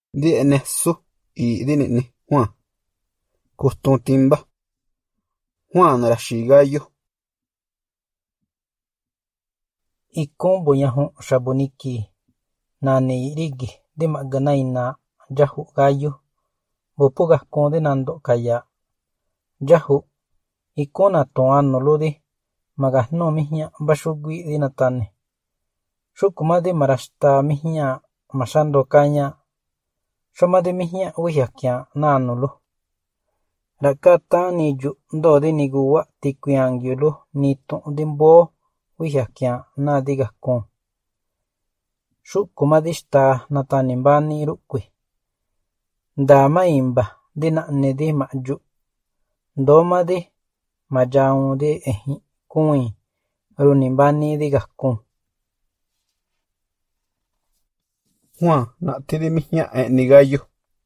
Di enesu y di ni Juan. Kustun timba. Juan rashi gallo. Ikon boyahu shaboniki nani rigi de maganaina yahu gallo. Bopuga konde nando kaya. Yahu ikona toano lode magahno mihnya bashugui dinatane. Shukumade marashta mihnya mashando kanya. Shomade mihnya wihakya nanolo. Rakata ni yu ndode ni guwa tikuyangyulo ni tondimbo wihakya nadigakon. Shukumadishta natanimbani rukwi. Ndama imba dina nede maju. Ndomade majaunde ehi kui runimbani digakon. Juan na tidi mihnya ni gallo.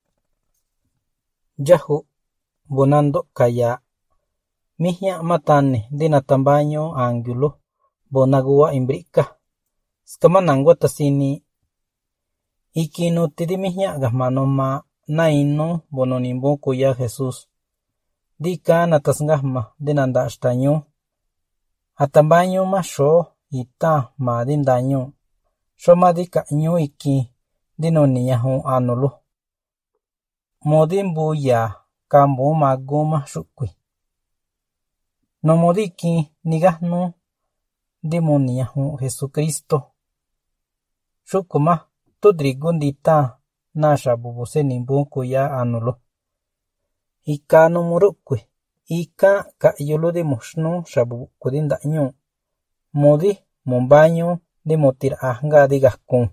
Yahu bonando kaya. Mihnya matane dina tambaño angulo bonaguwa imbrika. Skamanangwa tasini. Ikino tidi mihnya gahmanoma naino bononimbo kuya Jesús. Dika natasngahma dinanda ashtaño. Atambaño masho ita madindaño. Shomadika nyo iki dinoniyahu anolo. Modimbu ya kambo magoma shukwi. No modiki nigahno demoniyahu Jesucristo. Shukuma tudrigundita nasha bubuse nimbu kuya anolo. Ika no murukwi. Ika ka yolo de moshno shabu kudindaño. Modi mombaño de motir ahga digakon.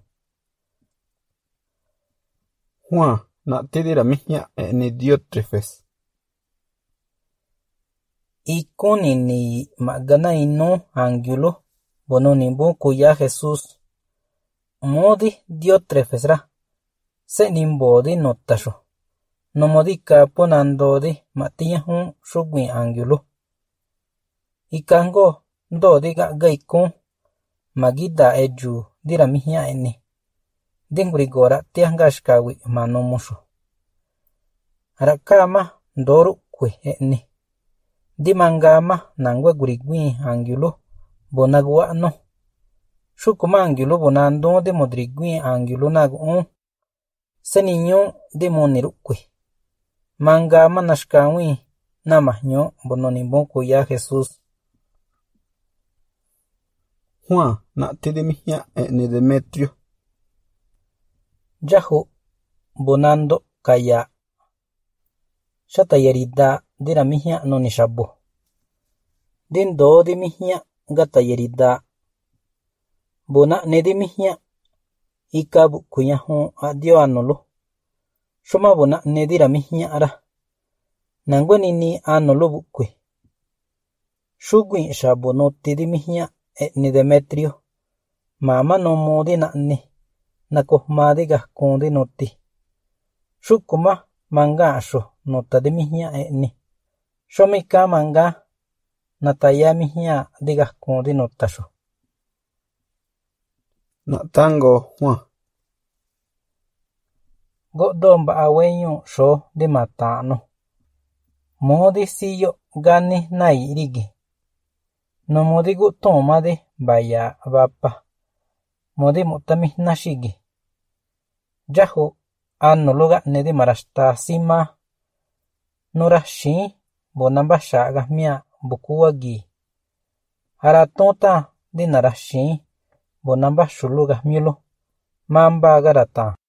Juan na tidi la mihnya ni Diótrefes. Ikoni ni magana ino angulo bononimbo kuya Jesús. Modi Diótrefes ra. Se nimbo de notasho. No modika ponando de matiyahu shugwi angulo. Ikango do de gaikon. Magida eju dira mihnya eni. Dingurigora tiangashkawi manomusho. Rakama ndoru kwe eni. Dimangama nangwe gurigwi angulo bonagwa no. Shukuma angulo bonando de modrigwi angulo nagon. Seninyo de monirukwe. Mangama nashkawi namahño bononimbo kuya Jesús. Juan na tidi mihnya ni Demetrio. Yahu bonando kaya. Shatayarida dira mihnya no nishabo. Dindo di mihnya gatayarida. Bona nedi mihnya. Ikabu kuyahu adio anolo. Shoma bona nedira mihnya ara. Nangwe nini anolo bukwe. Shugwi shabono tidi mihnya ni Demetrio. Mama no modi na ni. Nakohmadi gahkondi noti. Shukuma manga asho nota de mihnya ni. Shomika manga nataya mihnya di gahkondi notasho. Na tango Juan. Godomba aweño sho de matano. Modi siyo gani nai rigi. No modi gutoma de baya bapa. Modi mutami nashigi. Yahu anologa nedi marashta sima. Norashi bonambasha gahmia bukuwagi. Haratonta di narashi bonambashulu gahmiulo. Mamba garata.